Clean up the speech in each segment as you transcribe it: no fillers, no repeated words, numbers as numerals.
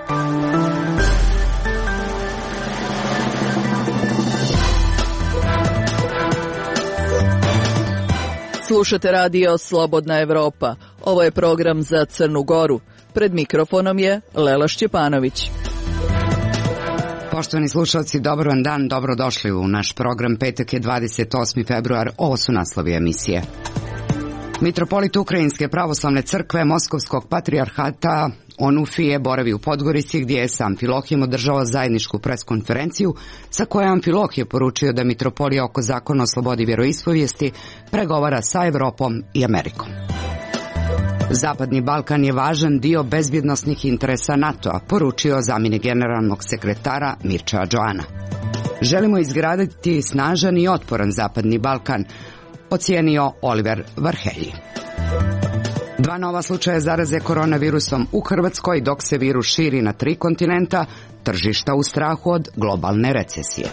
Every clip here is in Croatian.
Slušate radio Slobodna Evropa. Ovo je program za Crnu Goru. Pred mikrofonom je Lela Šćepanović. Poštovani slušalci, dobar vam dan, dobrodošli u naš program. Petak je 28. februar, ovo su naslovi emisije. Mitropolit Ukrajinske pravoslavne crkve Moskovskog patrijarhata Onufrije boravi u Podgorici, gdje je sam Amfilohije održao zajedničku preskonferenciju sa kojom Amfilohije poručio da mitropolija oko zakona o slobodi vjeroispovijesti pregovara sa Evropom i Amerikom. Zapadni Balkan je važan dio bezbjednosnih interesa NATO-a, poručio zamjenik generalnog sekretara Mirča Joana. Želimo izgraditi snažan i otporan Zapadni Balkan, ocijenio Oliver Varhelji. 2 nova slučaja zaraze koronavirusom u Hrvatskoj, dok se virus širi na 3 kontinenta, tržišta u strahu od globalne recesije.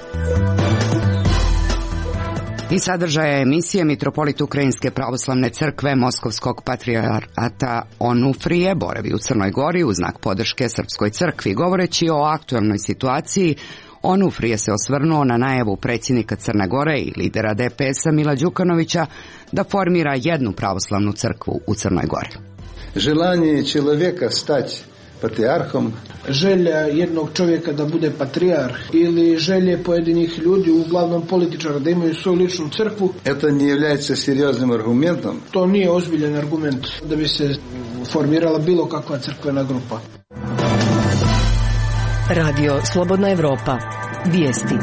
I sadržaja emisije mitropolit Ukrajinske pravoslavne crkve Moskovskog patrijarhata Onufrije boravi u Crnoj Gori u znak podrške Srpskoj crkvi. Govoreći o aktualnoj situaciji, Onufrije se osvrnuo na najavu predsjednika Crne Gore i lidera DPS-a Mila Đukanovića da formira jednu pravoslavnu crkvu u Crnoj Gori. Želanje čovjeka stati patrijarhom, želja jednog čovjeka da bude patrijarh ili želje pojedinih ljudi, uglavnom političara, da imaju svoju ličnu crkvu, to ne является серьезным аргументом. To nije ozbiljan argument da bi se formirala bilo kakva crkvena grupa. Radio Slobodna Evropa. Vijesti.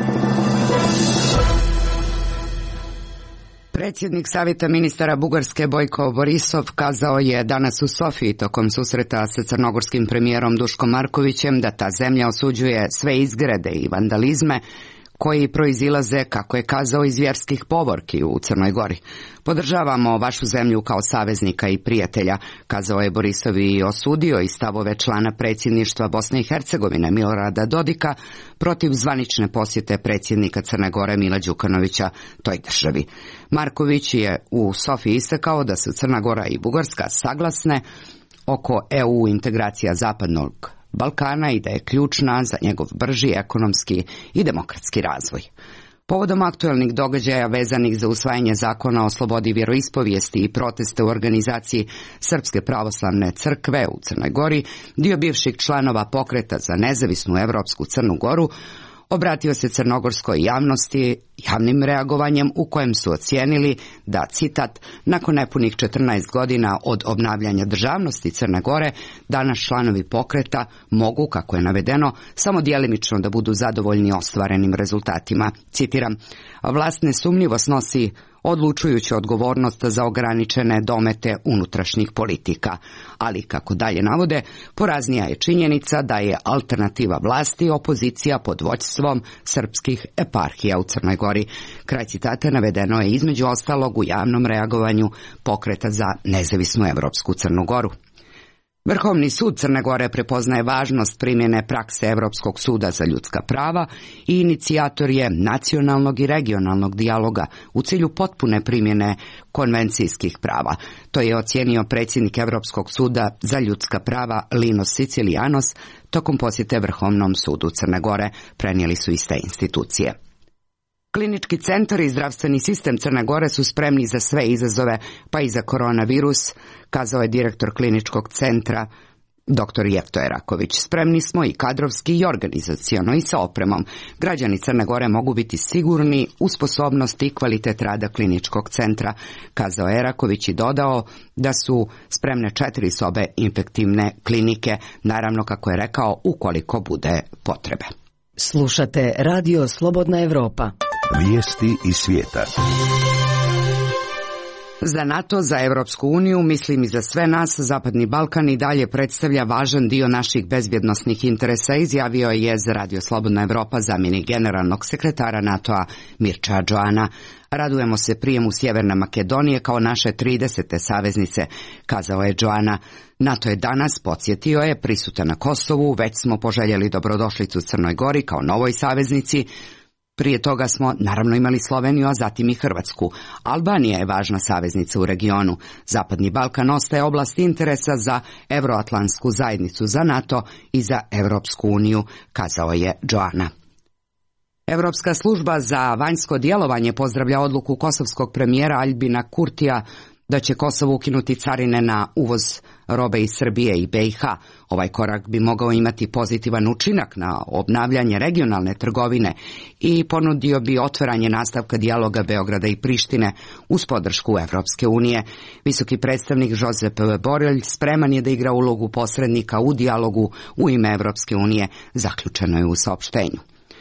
Predsjednik Savjeta ministara Bugarske Bojko Borisov kazao je danas u Sofiji tokom susreta sa crnogorskim premijerom Duškom Markovićem da ta zemlja osuđuje sve izgrede i vandalizme koji proizilaze, kako je kazao, iz vjerskih povorki u Crnoj Gori. Podržavamo vašu zemlju kao saveznika i prijatelja, kazao je Borisov i osudio i stavove člana predsjedništva Bosne i Hercegovine Milorada Dodika protiv zvanične posjete predsjednika Crne Gore Mila Đukanovića toj državi. Marković je u Sofiji istakao da su Crna Gora i Bugarska saglasne oko EU integracija Zapadnog Balkana i da je ključna za njegov brži ekonomski i demokratski razvoj. Povodom aktualnih događaja vezanih za usvajanje zakona o slobodi vjeroispovijesti i proteste u organizaciji Srpske pravoslavne crkve u Crnoj Gori, dio bivših članova pokreta za nezavisnu evropsku Crnu Goru obratio se crnogorskoj javnosti javnim reagovanjem u kojem su ocijenili da, citat, nakon nepunih 14 godina od obnavljanja državnosti Crne Gore, danas članovi pokreta mogu, kako je navedeno, samo djelimično da budu zadovoljni ostvarenim rezultatima. Citiram, vlast nesumnjivo snosi odlučujuću odgovornost za ograničene domete unutrašnjih politika, ali, kako dalje navode, poraznija je činjenica da je alternativa vlasti opozicija pod vođstvom srpskih eparhija u Crnoj Gori. Kraj citata navedeno je između ostalog u javnom reagovanju pokreta za nezavisnu evropsku Crnu Goru. Vrhovni sud Crne Gore prepoznaje važnost primjene prakse Europskog suda za ljudska prava i inicijator je nacionalnog i regionalnog dijaloga u cilju potpune primjene konvencijskih prava. To je ocijenio predsjednik Europskog suda za ljudska prava Linos Sicilianos tokom posjete Vrhovnom sudu Crne Gore, prenijeli su iste institucije. Klinički centar i zdravstveni sistem Crne Gore su spremni za sve izazove, pa i za koronavirus, kazao je direktor kliničkog centra dr. Jefto Eraković. Spremni smo i kadrovski i organizaciono i sa opremom. Građani Crne Gore mogu biti sigurni u sposobnost i kvalitet rada kliničkog centra, kazao Eraković i dodao da su spremne 4 sobe infektivne klinike, naravno, kako je rekao, ukoliko bude potrebe. Slušate radio Slobodna Evropa. Vijesti iz svijeta. Za NATO, za Europsku uniju, mislim i za sve nas, Zapadni Balkan i dalje predstavlja važan dio naših bezbjednosnih interesa, izjavio je za radio Slobodna Evropa zamjenik generalnog sekretara NATO-a Mirča Joana. Radujemo se prijemu Sjeverne Makedonije kao naše 30. saveznice, kazao je Joana. NATO je danas, podsjetio je, prisutan na Kosovu, već smo poželjeli dobrodošlicu Crnoj Gori kao novoj saveznici. Prije toga smo naravno imali Sloveniju, a zatim i Hrvatsku. Albanija je važna saveznica u regionu. Zapadni Balkan ostaje oblast interesa za Evroatlantsku zajednicu, za NATO i za Evropsku uniju, kazao je Joana. Evropska služba za vanjsko djelovanje pozdravlja odluku kosovskog premijera Aljbina Kurtija da će Kosovo ukinuti carine na uvoz robe iz Srbije i BiH. Ovaj korak bi mogao imati pozitivan učinak na obnavljanje regionalne trgovine i ponudio bi otvaranje nastavka dijaloga Beograda i Prištine uz podršku Evropske unije. Visoki predstavnik Josep Borrell spreman je da igra ulogu posrednika u dijalogu u ime Evropske unije, zaključeno je u saopštenju.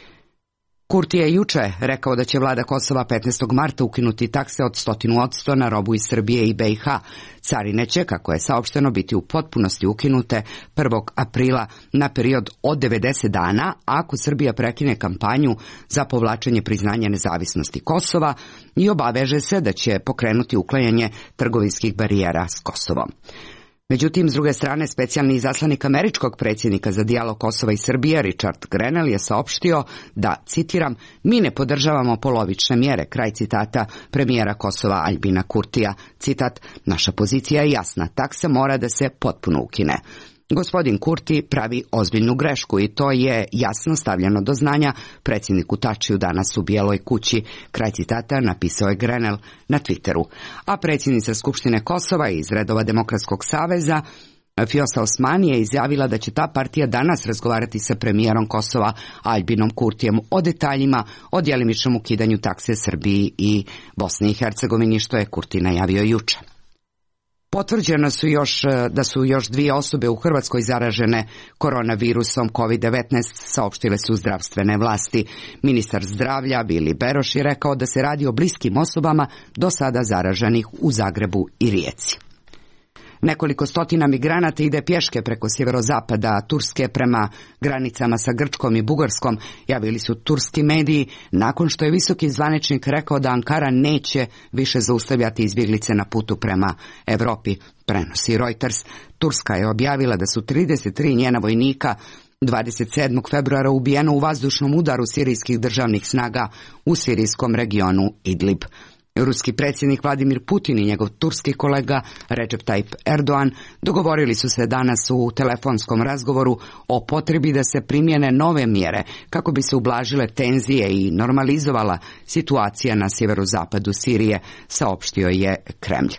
Kurti je juče rekao da će vlada Kosova 15. marta ukinuti takse od 100% na robu iz Srbije i BiH. Carine će, kako je saopšteno, biti u potpunosti ukinute 1. aprila na period od 90 dana, ako Srbija prekine kampanju za povlačenje priznanja nezavisnosti Kosova i obaveže se da će pokrenuti uklanjanje trgovinskih barijera s Kosovom. Međutim, s druge strane, specijalni izaslanik američkog predsjednika za dijalog Kosova i Srbije, Richard Grenell, je saopštio da, citiram, mi ne podržavamo polovične mjere, kraj citata premijera Kosova Aljbina Kurtija. Citat, naša pozicija je jasna, taksa mora da se potpuno ukine. Gospodin Kurti pravi ozbiljnu grešku i to je jasno stavljeno do znanja predsjedniku Tačiju danas u Bijeloj kući, kraj citata, napisao je Grenell na Twitteru. A predsjednica Skupštine Kosova iz redova Demokratskog saveza Fjosa Osmani je izjavila da će ta partija danas razgovarati sa premijerom Kosova Aljbinom Kurtijem o detaljima o djelimičnom ukidanju takse Srbiji i Bosni i Hercegovini, što je Kurti najavio juče. Potvrđeno su da su još 2 osobe u Hrvatskoj zaražene koronavirusom COVID-19, saopštile su zdravstvene vlasti. Ministar zdravlja Vili Beroš je rekao da se radi o bliskim osobama do sada zaraženih u Zagrebu i Rijeci. Nekoliko stotina migranata ide pješke preko sjeverozapada Turske prema granicama sa Grčkom i Bugarskom, javili su turski mediji, nakon što je visoki zvaničnik rekao da Ankara neće više zaustavljati izbjeglice na putu prema Europi, prenosi Reuters. Turska je objavila da su 33 njena vojnika 27. februara ubijeno u vazdušnom udaru sirijskih državnih snaga u sirijskom regionu Idlib. Ruski predsjednik Vladimir Putin i njegov turski kolega Recep Tayyip Erdogan dogovorili su se danas u telefonskom razgovoru o potrebi da se primjene nove mjere kako bi se ublažile tenzije i normalizovala situacija na sjeverozapadu Sirije, saopštio je Kremlj.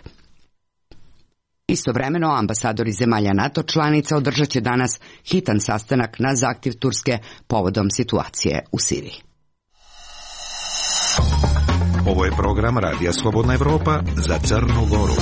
Istovremeno, ambasadori zemalja NATO članica održat će danas hitan sastanak na zahtjev Turske povodom situacije u Siriji. Ovo je program Radija Slobodna Evropa za Crnu Goru.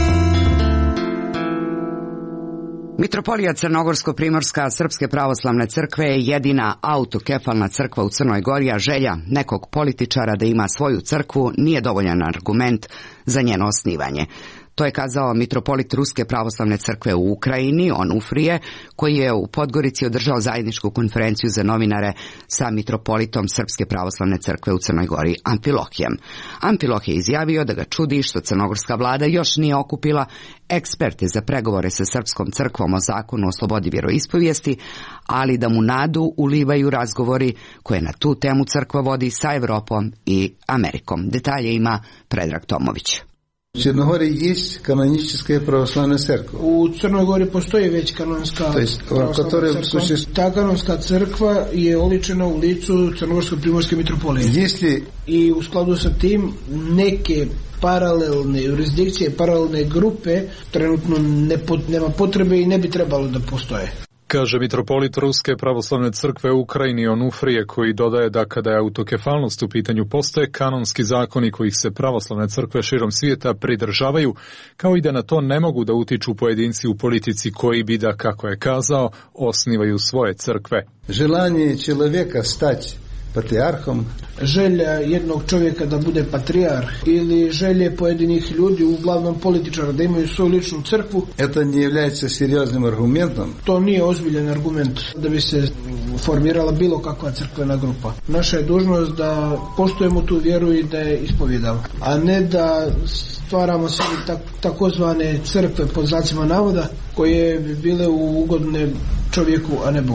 Mitropolija Crnogorsko-Primorska Srpske pravoslavne crkve je jedina autokefalna crkva u Crnoj Gori, a želja nekog političara da ima svoju crkvu nije dovoljan argument za njeno osnivanje. To je kazao mitropolit Ruske pravoslavne crkve u Ukrajini, Onufrije, koji je u Podgorici održao zajedničku konferenciju za novinare sa mitropolitom Srpske pravoslavne crkve u Crnoj Gori, Amfilohijem. Amfilohije je izjavio da ga čudi što crnogorska vlada još nije okupila eksperte za pregovore sa Srpskom crkvom o zakonu o slobodi vjeroispovijesti, ali da mu nadu ulivaju razgovori koje na tu temu crkva vodi sa Evropom i Amerikom. Detalje ima Predrag Tomović. В Черногории есть каноническая православная церковь. U Crnoj Gori postoji već kanonska pravoslavna crkva. Ta kanonska crkva je oličena u licu Crnogorsko-Primorske mitropolije. I u skladu sa tim neke paralelne jurisdikcije, paralelne grupe trenutno nema potrebe i ne bi trebalo da postoje. Kaže mitropolit Ruske pravoslavne crkve u Ukrajini Onufrije, koji dodaje da kada je autokefalnost u pitanju postoje kanonski zakoni kojih se pravoslavne crkve širom svijeta pridržavaju, kao i da na to ne mogu da utiču pojedinci u politici koji bi da, kako je kazao, osnivaju svoje crkve. Želanje čovjeka stać patrijarhom. Želja jednog čovjeka da bude patrijarh ili želje pojedinih ljudi, uglavnom političara, da imaju svoju ličnu crkvu. Это не является серьезным аргументом. To nije ozbiljan argument da bi se formirala bilo kakva crkvena grupa. Naša je dužnost da poštujemo tu vjeru i da je ispovjedamo, a ne da stvaramo sebi takozvane crkve pod znacima navoda koje bi bile ugodne čovjeku, a ne Bogu.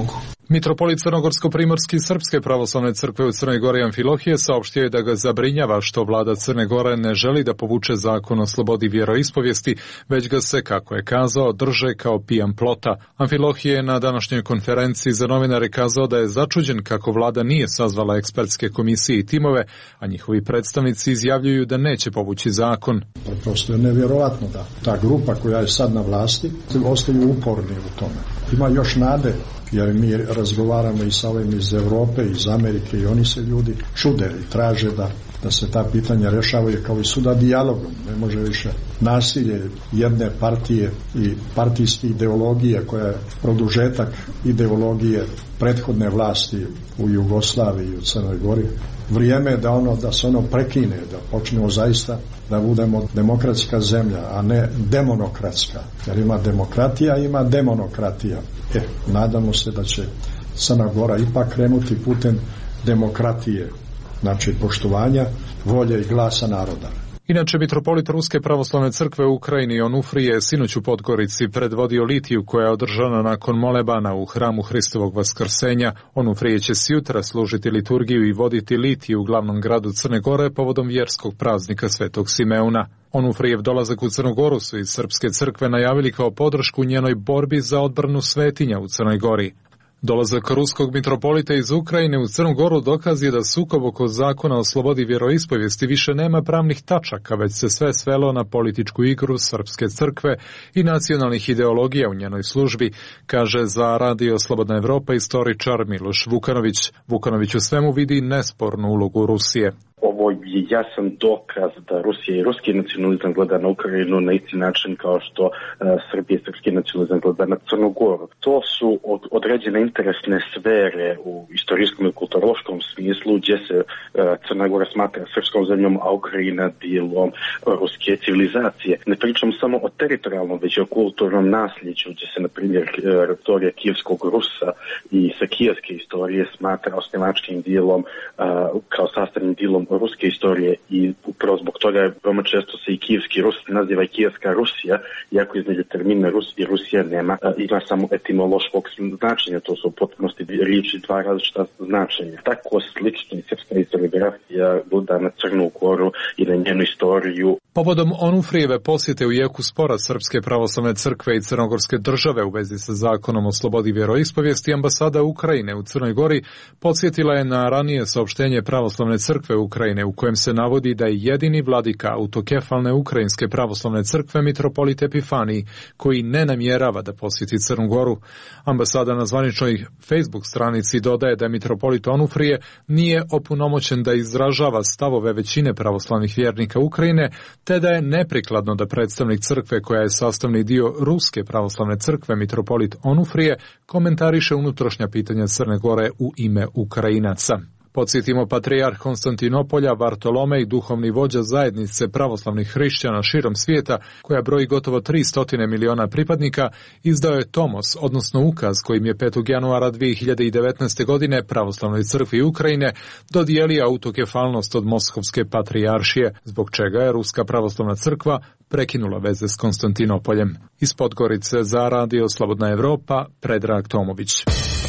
Mitropolit Crnogorsko-primorski Srpske pravoslavne crkve u Crnoj Gori Amfilohije saopštio je da ga zabrinjava što vlada Crne Gore ne želi da povuče zakon o slobodi vjeroispovijesti, već ga se, kako je kazao, drže kao pijan plota. Amfilohije je na današnjoj konferenciji za novinare kazao da je začuđen kako vlada nije sazvala ekspertske komisije i timove, a njihovi predstavnici izjavljuju da neće povući zakon. Prosto je nevjerovatno da ta grupa koja je sad na vlasti ostaju uporni u tome. Ima još nade, jer mi razgovaramo i sa ovim iz Europe, iz Amerike i oni se ljudi čude i traže da se ta pitanja rješavaju kao i suda dijalogom. Ne može više nasilje jedne partije i partijske ideologije koja je produžetak ideologije prethodne vlasti u Jugoslaviji i u Crnoj Gori. Vrijeme je da se ono prekine, da počnemo zaista da budemo demokratska zemlja, a ne demonokratska. Jer ima demokratija, ima demonokratija. Nadamo se da će Crna Gora ipak krenuti putem demokratije, znači poštovanja volje i glasa naroda. Inače, mitropolit Ruske pravoslavne crkve u Ukrajini Onufrije je sinoć u Podgorici predvodio litiju koja je održana nakon molebana u hramu Hristovog vaskrsenja. Onufrije će sjutra služiti liturgiju i voditi litiju u glavnom gradu Crne Gore povodom vjerskog praznika Svetog Simeuna. Onufrijev dolazak u Crnu Goru su iz Srpske crkve najavili kao podršku njenoj borbi za odbranu svetinja u Crnoj Gori. Dolazak ruskog mitropolita iz Ukrajine u Crnu Goru dokaz je da sukob oko zakona o slobodi vjeroispovijesti više nema pravnih tačaka, već se sve svelo na političku igru Srpske crkve i nacionalnih ideologija u njenoj službi, kaže za Radio Slobodna Evropa istoričar Miloš Vukanović. Vukanović u svemu vidi nespornu ulogu Rusije. Ovo je jasan dokaz da Rusija i ruski nacionalizam gleda na Ukrajinu na isti način kao što Srbija i srpski nacionalizam gleda na Crnu Goru. To su određene interesne sfere u istorijskom i kulturološkom smislu gdje se Crna Gora smatra srpskom zemljom, a Ukrajina dijelom ruske civilizacije. Ne pričam samo o teritorijalnom, već i o kulturnom nasljeđu gdje se, na primjer, teorija kijevskog Rusa i sa kijevske istorije smatra osnivačkim dijelom kao sastavnim dijelom ruske istorije i upravo zbog toga veoma često se i kijevski Rus naziva i kijevska Rusija, iako između termina Rus i Rusija ima samo etimološkog značenja, to su u potpunosti riječi dva različita značenja. Tako slična i srpska historiografija gleda na Crnu Goru i na njenu istoriju. Povodom Onufrijeve posjete u jeku spora Srpske pravoslavne crkve i Crnogorske države u vezi sa zakonom o slobodi vjeroispovijesti, ambasada Ukrajine u Crnoj Gori podsjetila je na ranije saopštenje pravoslavne crkve Ukrajine u kojem se navodi da je jedini vladika autokefalne Ukrajinske pravoslavne crkve mitropolit Epifanij, koji ne namjerava da posjeti Crnu Goru. Ambasada na zvaničnoj Facebook stranici dodaje da mitropolit Onufrije nije opunomoćen da izražava stavove većine pravoslavnih vjernika Ukrajine, te da je neprikladno da predstavnik crkve koja je sastavni dio Ruske pravoslavne crkve mitropolit Onufrije komentariše unutrašnja pitanja Crne Gore u ime Ukrajinaca. Podsjetimo, patrijarh Konstantinopolja Vartolomej, duhovni vođa zajednice pravoslavnih hrišćana širom svijeta, koja broji gotovo 300 miliona pripadnika, izdao je tomos, odnosno ukaz, kojim je 5. januara 2019. godine pravoslavnoj crkvi Ukrajine dodijelio autokefalnost od Moskovske patrijaršije, zbog čega je Ruska pravoslavna crkva prekinula veze s Konstantinopoljem. Iz Podgorice za Radio Slobodna Evropa, Predrag Tomović.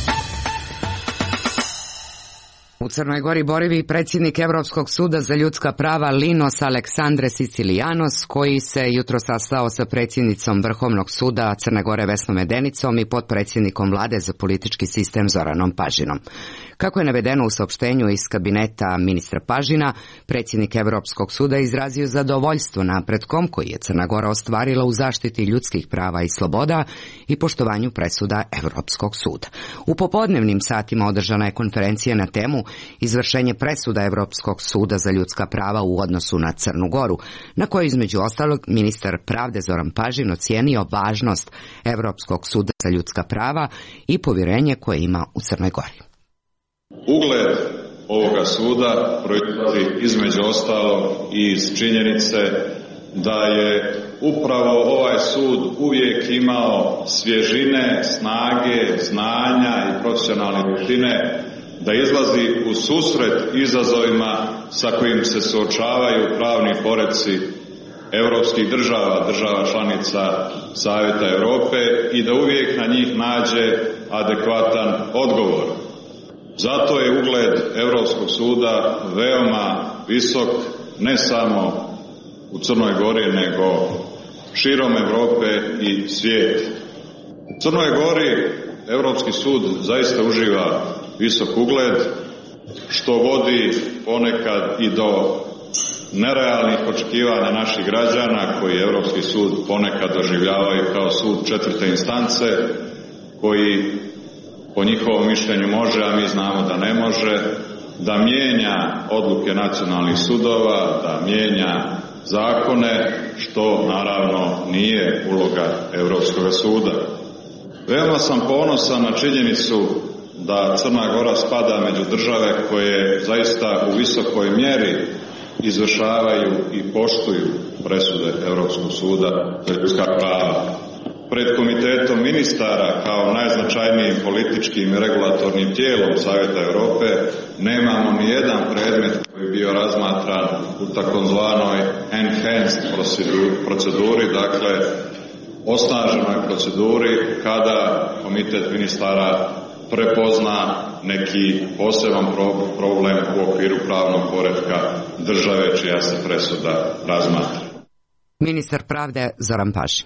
U Crnoj Gori boravi predsjednik Evropskog suda za ljudska prava Linos Aleksandre Sicilijanos, koji se jutro sastao sa predsjednicom Vrhovnog suda Crne Gore Vesnom Medenicom i potpredsjednikom vlade za politički sistem Zoranom Pažinom. Kako je navedeno u saopštenju iz kabineta ministra Pažina, predsjednik Evropskog suda izrazio zadovoljstvo napretkom koji je Crna Gora ostvarila u zaštiti ljudskih prava i sloboda i poštovanju presuda Evropskog suda. U popodnevnim satima održana je konferencija na temu izvršenje presuda Evropskog suda za ljudska prava u odnosu na Crnu Goru, na kojoj između ostalog ministar pravde Zoran Pažin ocijenio važnost Evropskog suda za ljudska prava i povjerenje koje ima u Crnoj Gori. Ugled ovoga suda proizlazi između ostalog i iz činjenice da je upravo ovaj sud uvijek imao svježine, snage, znanja i profesionalne vještine da izlazi u susret izazovima sa kojim se suočavaju pravni poreci europskih država, država članica Savjeta Europe i da uvijek na njih nađe adekvatan odgovor. Zato je ugled Europskog suda veoma visok, ne samo u Crnoj Gori, nego širom Europe i svijeta. U Crnoj Gori Europski sud zaista uživa visok ugled, što vodi ponekad i do nerealnih očekivanja naših građana, koji Europski sud ponekad doživljavaju kao sud četvrte instance, koji po njihovom mišljenju može, a mi znamo da ne može, da mijenja odluke nacionalnih sudova, da mijenja zakone, što naravno nije uloga Europskog suda. Veoma sam ponosan na činjenicu da Crna Gora spada među države koje zaista u visokoj mjeri izvršavaju i poštuju presude Europskog suda za ljudska prava. Pred Komitetom ministara kao najznačajnijim političkim i regulatornim tijelom Savjeta Europe nemamo ni jedan predmet koji je bio razmatran u takozvanoj enhanced proceduri, dakle osnaženoj proceduri kada Komitet ministara prepozna neki poseban problem u okviru pravnog poretka države čija se presuda razmatra. Ministar pravde Zoran Pašin.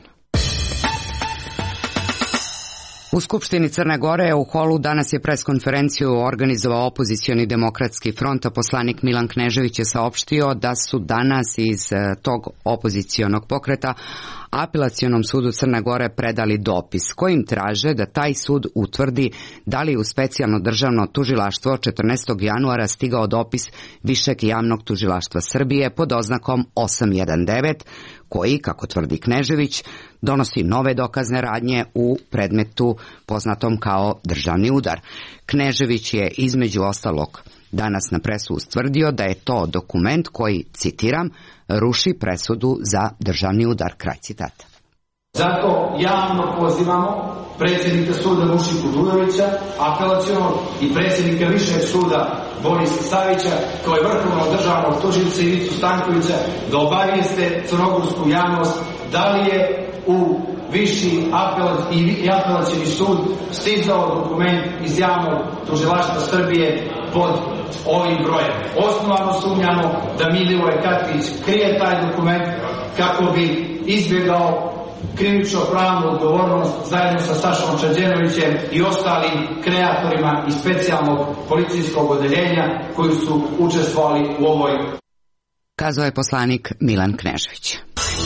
U Skupštini Crne Gore u holu danas je preskonferenciju organizovao opozicioni demokratski front, a poslanik Milan Knežević je saopštio da su danas iz tog opozicionog pokreta Apelacionom sudu Crne Gore predali dopis kojim traže da taj sud utvrdi da li u specijalno državno tužilaštvo 14. januara stigao dopis Višeg javnog tužilaštva Srbije pod oznakom 819, koji, kako tvrdi Knežević, donosi nove dokazne radnje u predmetu poznatom kao državni udar. Knežević je između ostalog danas na presu ustvrdio da je to dokument koji, citiram, ruši presudu za državni udar. Kraj citata. Zato javno pozivamo predsjednika suda Nušiku Dujovića, apelacionog, i predsjednika Višeg suda Borisa Savića, kao i vrhovnog državnog tužioca Ivicu Stankovića, da obavijeste crnogorsku javnost da li je u Viši apelacioni sud stizao dokument iz javnog tužilaštva Srbije pod ovim brojem. Osnovano sumnjamo da Milivoje Katkić krije taj dokument kako bi izbjegao krivično-pravnu odgovornost zajedno sa Sašom Čađenovićem i ostalim kreatorima iz specijalnog policijskog odeljenja koji su učestvovali u ovoj. Kazao je poslanik Milan Knežević.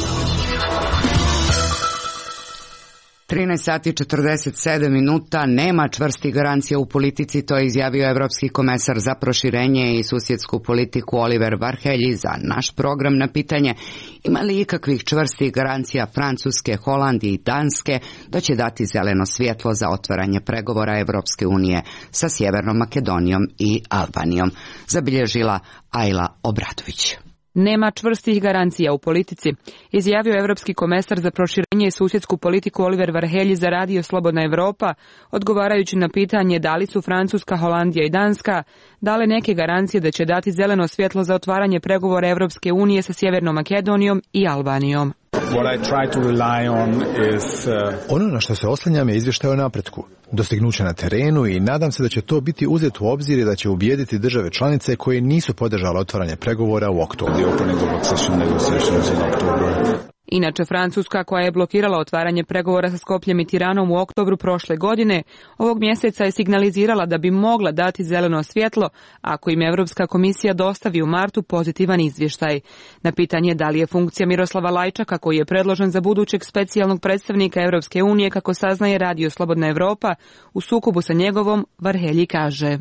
13 sati 47 minuta, nema čvrstih garancija u politici, to je izjavio Evropski komesar za proširenje i susjedsku politiku Oliver Varhelyi za naš program na pitanje ima li ikakvih čvrstih garancija Francuske, Holandije i Danske da će dati zeleno svjetlo za otvaranje pregovora Evropske unije sa Sjevernom Makedonijom i Albanijom, zabilježila Ajla Obradović. Nema čvrstih garancija u politici, izjavio Evropski komesar za proširenje i susjedsku politiku Oliver Varhelyi za Radio Slobodna Evropa, odgovarajući na pitanje da li su Francuska, Holandija i Danska dale neke garancije da će dati zeleno svjetlo za otvaranje pregovora Evropske unije sa Sjevernom Makedonijom i Albanijom. Ono na što se oslanjam je izvještaj o napretku, dostignuće na terenu i nadam se da će to biti uzeto u obzir i da će ubijediti države članice koje nisu podržale otvaranje pregovora u oktobru. Inače, Francuska, koja je blokirala otvaranje pregovora sa Skopljem i Tiranom u oktobru prošle godine, ovog mjeseca je signalizirala da bi mogla dati zeleno svjetlo ako im Europska komisija dostavi u martu pozitivan izvještaj. Na pitanje da li je funkcija Miroslava Lajčaka, koji je predložen za budućeg specijalnog predstavnika Europske unije, kako saznaje Radio Slobodna Evropa, u sukobu sa njegovom, Varhelyi kaže.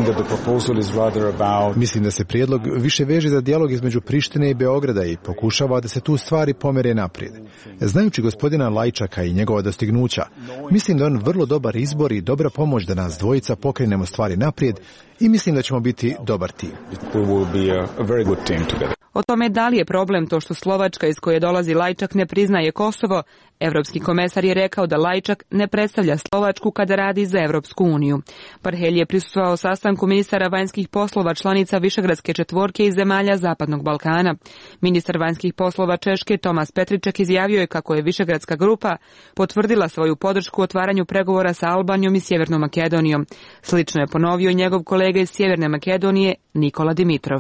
Mislim da se prijedlog više veže za dijalog između Prištine i Beograda i pokušava da se tu stvari pomere naprijed. Znajući gospodina Lajčaka i njegova dostignuća, mislim da je on vrlo dobar izbor i dobra pomoć da nas dvojica pokrenemo stvari naprijed i mislim da ćemo biti dobar tim. O tome da li je problem to što Slovačka iz koje dolazi Lajčak ne priznaje Kosovo, evropski komesar je rekao da Lajčak ne predstavlja Slovačku kada radi za Evropsku uniju. Parhelj je prisustvovao sastanku ministara vanjskih poslova članica Višegradske četvorke i zemalja Zapadnog Balkana. Ministar vanjskih poslova Češke Tomas Petriček izjavio je kako je Višegradska grupa potvrdila svoju podršku otvaranju pregovora sa Albanijom i Sjevernom Makedonijom. Slično je ponovio njegov kolega iz Sjeverne Makedonije Nikola Dimitrov.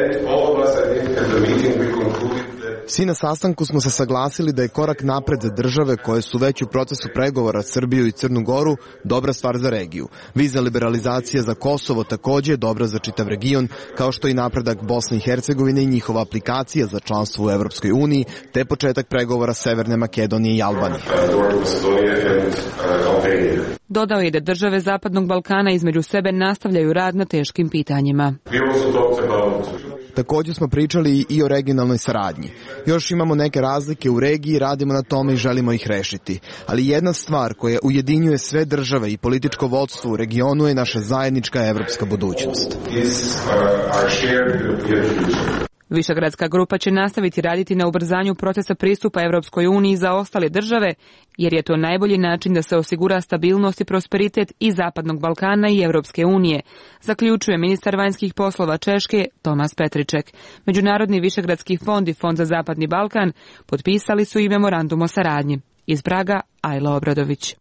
Svi na sastanku smo se saglasili da je korak napred za države koje su već u procesu pregovora Srbiju i Crnu Goru dobra stvar za regiju. Viza liberalizacija za Kosovo također je dobra za čitav region, kao što i napredak Bosne i Hercegovine i njihova aplikacija za članstvo u Evropskoj uniji, te početak pregovora Severne Makedonije i Albanije. Dodao je da države Zapadnog Balkana između sebe nastavljaju rad na teškim pitanjima. Također smo pričali i o regionalnoj saradnji. Još imamo neke razlike u regiji, radimo na tome i želimo ih rešiti. Ali jedna stvar koja ujedinjuje sve države i političko vodstvo u regionu je naša zajednička evropska budućnost. Višegradska grupa će nastaviti raditi na ubrzanju procesa pristupa Evropskoj uniji za ostale države, jer je to najbolji način da se osigura stabilnost i prosperitet i Zapadnog Balkana i Evropske unije, zaključuje ministar vanjskih poslova Češke Tomas Petriček. Međunarodni Višegradski fond i Fond za Zapadni Balkan potpisali su i memorandum o saradnji. Iz Praga, Ajla Obradović.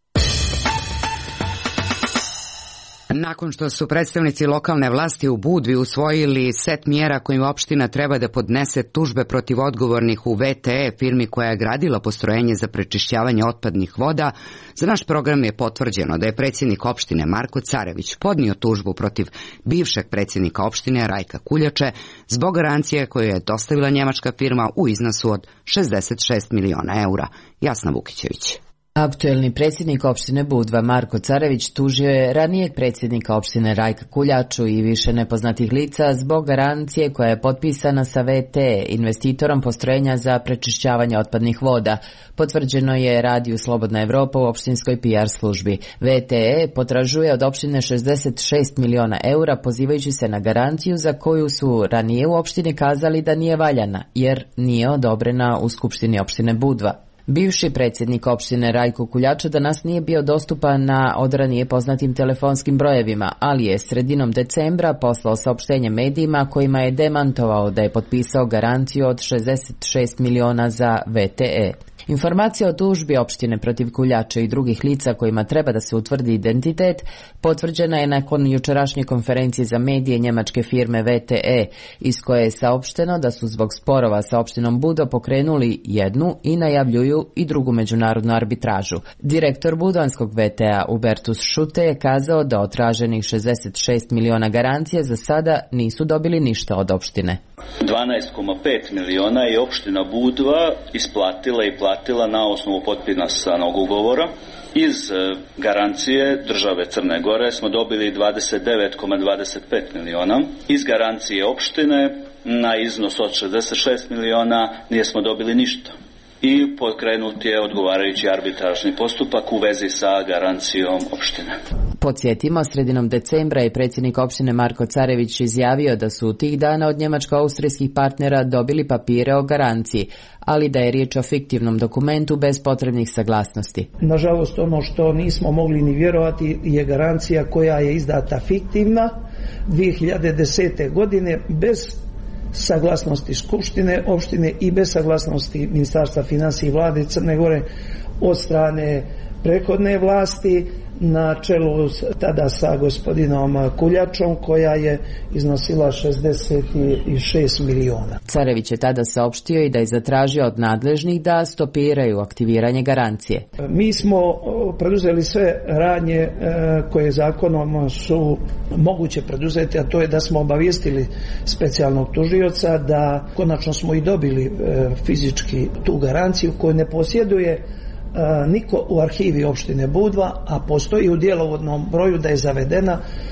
Nakon što su predstavnici lokalne vlasti u Budvi usvojili set mjera kojim opština treba da podnese tužbe protiv odgovornih u VTE firmi koja je gradila postrojenje za prečišćavanje otpadnih voda, za naš program je potvrđeno da je predsjednik opštine Marko Carević podnio tužbu protiv bivšeg predsjednika opštine Rajka Kuljače zbog garancije koju je dostavila njemačka firma u iznosu od 66 miliona eura. Jasna Vukićević. Aktuelni predsjednik opštine Budva Marko Carević tužio je ranijeg predsjednika opštine Rajka Kuljaču i više nepoznatih lica zbog garancije koja je potpisana sa VTE, investitorom postrojenja za prečišćavanje otpadnih voda. Potvrđeno je radiju Slobodna Evropa u opštinskoj PR službi. VTE potražuje od opštine 66 miliona eura pozivajući se na garanciju za koju su ranije u opštini kazali da nije valjana, jer nije odobrena u Skupštini opštine Budva. Bivši predsjednik opštine Rajko Kuljača danas nije bio dostupan na od ranije poznatim telefonskim brojevima, ali je sredinom decembra poslao saopštenje medijima kojima je demantovao da je potpisao garanciju od 66 miliona za VTE. Informacija o tužbi opštine protiv Kuljača i drugih lica kojima treba da se utvrdi identitet potvrđena je nakon jučerašnje konferencije za medije njemačke firme VTE, iz koje je saopšteno da su zbog sporova sa opštinom Budo pokrenuli jednu i najavljuju i drugu međunarodnu arbitražu. Direktor budanskog VTE-a Hubertus Šute je kazao da od traženih 66 miliona garancije za sada nisu dobili ništa od opštine. 12,5 miliona je opština Budva isplatila i platila na osnovu potpisanog ugovora. Iz garancije države Crne Gore smo dobili 29,25 miliona. Iz garancije opštine na iznos od 66 miliona nismo dobili ništa. I pokrenut je odgovarajući arbitražni postupak u vezi sa garancijom opštine. Podsjetimo, sredinom decembra je predsjednik opštine Marko Carević izjavio da su tih dana od njemačko-austrijskih partnera dobili papire o garanciji, ali da je riječ o fiktivnom dokumentu bez potrebnih saglasnosti. Nažalost, ono što nismo mogli ni vjerovati je garancija koja je izdata fiktivna 2010. godine bez saglasnosti Skupštine opštine i bez saglasnosti Ministarstva financija i vlade Crne Gore od strane prethodne vlasti na čelu tada sa gospodinom Kuljačom koja je iznosila 66 miliona. Carević je tada saopštio i da je zatražio od nadležnih da stopiraju aktiviranje garancije. Mi smo preduzeli sve radnje koje zakonom su moguće preduzeti, a to je da smo obavijestili specijalnog tužioca da konačno smo i dobili fizički tu garanciju koju ne posjeduje niko u arhivi opštine Budva, a postoji u djelovodnom broju da je zavedena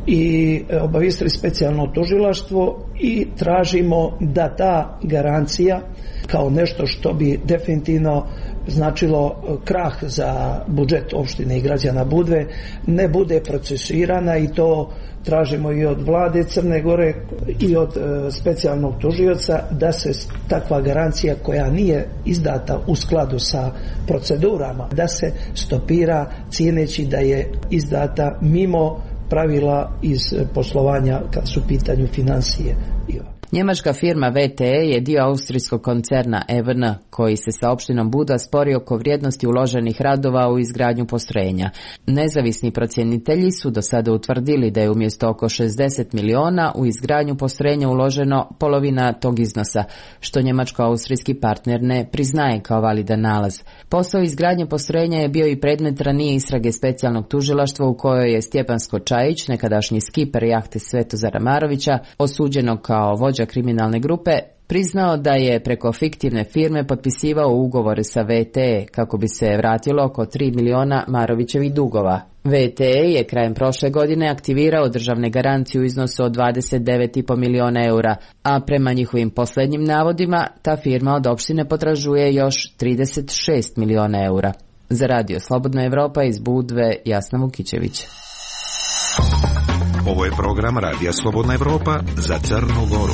i obavijestili specijalno tužilaštvo i tražimo da ta garancija kao nešto što bi definitivno značilo krah za budžet opštine i građana Budve ne bude procesuirana, i to tražimo i od vlade Crne Gore i od specijalnog tužioca da se takva garancija koja nije izdata u skladu sa procedurama da se stopira, cijeneći da je izdata mimo pravila iz poslovanja kad su u pitanju financije. Njemačka firma VTE je dio austrijskog koncerna EVN, koji se sa opštinom Budva spori oko vrijednosti uloženih radova u izgradnju postrojenja. Nezavisni procjenitelji su do sada utvrdili da je umjesto oko 60 miliona u izgradnju postrojenja uloženo polovina tog iznosa, što njemačko-austrijski partner ne priznaje kao validan nalaz. Posao izgradnje postrojenja je bio i predmet ranije istrage specijalnog tužilaštva u kojoj je Stjepan Skočajić, nekadašnji skiper jahte Svetozara Marovića, osuđenog kao vođa kriminalne grupe, priznao da je preko fiktivne firme potpisivao ugovore sa VTE kako bi se vratilo oko 3 miliona Marovićevih dugova. VTE je krajem prošle godine aktivirao državne garancije u iznosu od 29,5 miliona eura, a prema njihovim posljednjim navodima ta firma od opštine potražuje još 36 miliona eura. Za Radio Slobodna Evropa iz Budve, Jasna Vukićević. Ovo je program Radija Slobodna Evropa za Crnu Goru.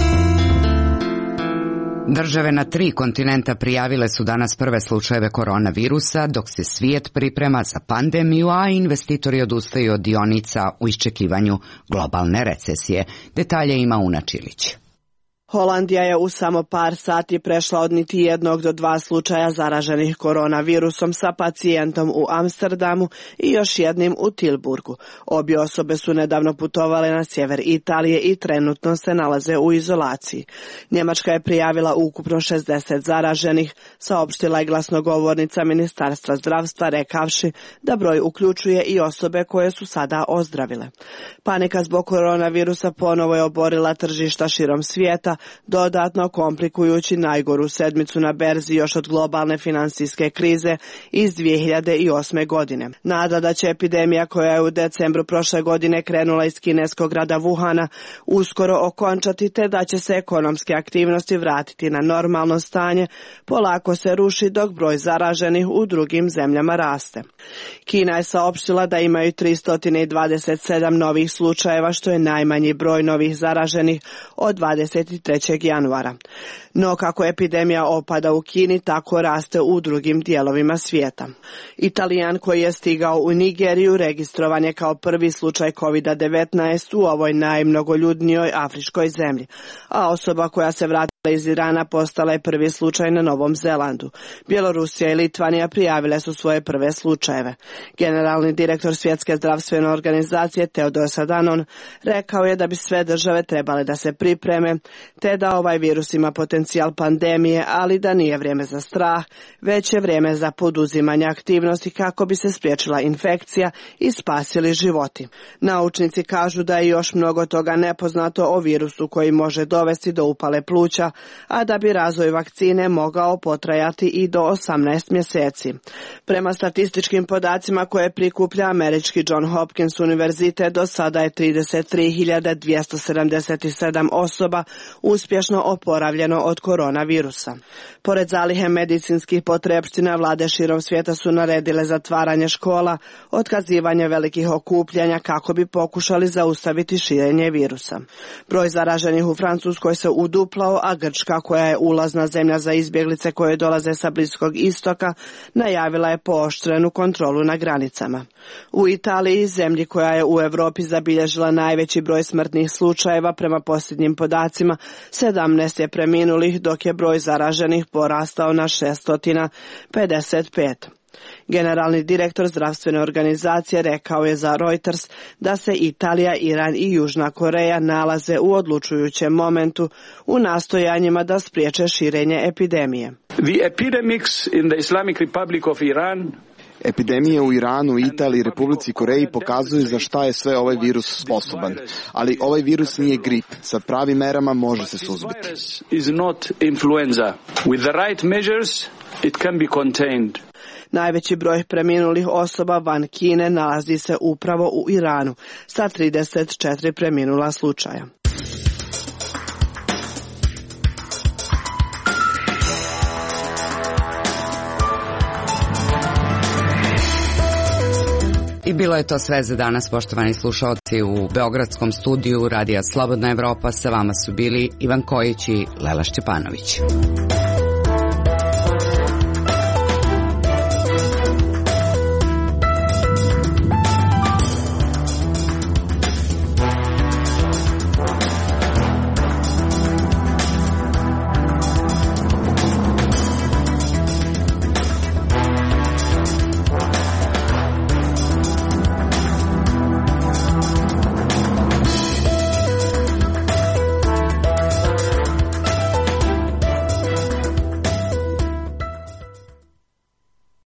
Države na 3 kontinenta prijavile su danas prve slučajeve koronavirusa, dok se svijet priprema za pandemiju, a investitori odustaju od dionica u iščekivanju globalne recesije. Detalje ima Una Čilić. Holandija je u samo par sati prešla od niti 1 do 2 slučaja zaraženih koronavirusom sa pacijentom u Amsterdamu i još jednim u Tilburgu. Obje osobe su nedavno putovale na sjever Italije i trenutno se nalaze u izolaciji. Njemačka je prijavila ukupno 60 zaraženih, saopštila je glasnogovornica Ministarstva zdravstva rekavši da broj uključuje i osobe koje su sada ozdravile. Panika zbog koronavirusa ponovo je oborila tržišta širom svijeta, dodatno komplikujući najgoru sedmicu na berzi još od globalne financijske krize iz 2008. godine. Nada da će epidemija koja je u decembru prošle godine krenula iz kineskog grada Wuhana uskoro okončati, te da će se ekonomske aktivnosti vratiti na normalno stanje, polako se ruši dok broj zaraženih u drugim zemljama raste. Kina je saopštila da imaju 327 novih slučajeva, što je najmanji broj novih zaraženih od 23. januara. No kako epidemija opada u Kini, tako raste u drugim dijelovima svijeta. Italijan koji je stigao u Nigeriju registrovan je kao prvi slučaj COVID-19 u ovoj najmnogoljudnijoj afričkoj zemlji, a osoba koja se vratila iz Irana postala je prvi slučaj na Novom Zelandu. Bjelorusija i Litvanija prijavile su svoje prve slučajeve. Generalni direktor Svjetske zdravstvene organizacije Tedros Adhanom rekao je da bi sve države trebale da se pripreme, te da ovaj virus ima potencijal pandemije, ali da nije vrijeme za strah, već je vrijeme za poduzimanje aktivnosti kako bi se spriječila infekcija i spasili životi. Naučnici kažu da je još mnogo toga nepoznato o virusu koji može dovesti do upale pluća, a da bi razvoj vakcine mogao potrajati i do 18 mjeseci. Prema statističkim podacima koje prikuplja američki John Hopkins univerzitet, do sada je 33.277 osoba uspješno oporavljeno od koronavirusa. Pored zalihe medicinskih potrepština, vlade širom svijeta su naredile zatvaranje škola, otkazivanje velikih okupljanja kako bi pokušali zaustaviti širenje virusa. Broj zaraženih u Francuskoj se uduplao, a Grčka, koja je ulazna zemlja za izbjeglice koje dolaze sa Bliskog istoka, najavila je pooštrenu kontrolu na granicama. U Italiji, zemlji koja je u Europi zabilježila najveći broj smrtnih slučajeva, prema posljednjim podacima 17 je preminulih, dok je broj zaraženih porastao na 655. Generalni direktor zdravstvene organizacije rekao je za Reuters da se Italija, Iran i Južna Koreja nalaze u odlučujućem momentu u nastojanjima da spriječe širenje epidemije. The epidemics in the Islamic Republic of Iran Epidemije u Iranu, Italiji, Republici Koreji pokazuju za šta je sve ovaj virus sposoban. Ali ovaj virus nije grip. Sa pravim merama može se suzbiti. Najveći broj preminulih osoba van Kine nalazi se upravo u Iranu, sa 34 preminula slučaja. I bilo je to sve za danas, poštovani slušalci. U beogradskom studiju Radija Slobodna Evropa sa vama su bili Ivan Kojić i Lela Šćepanović.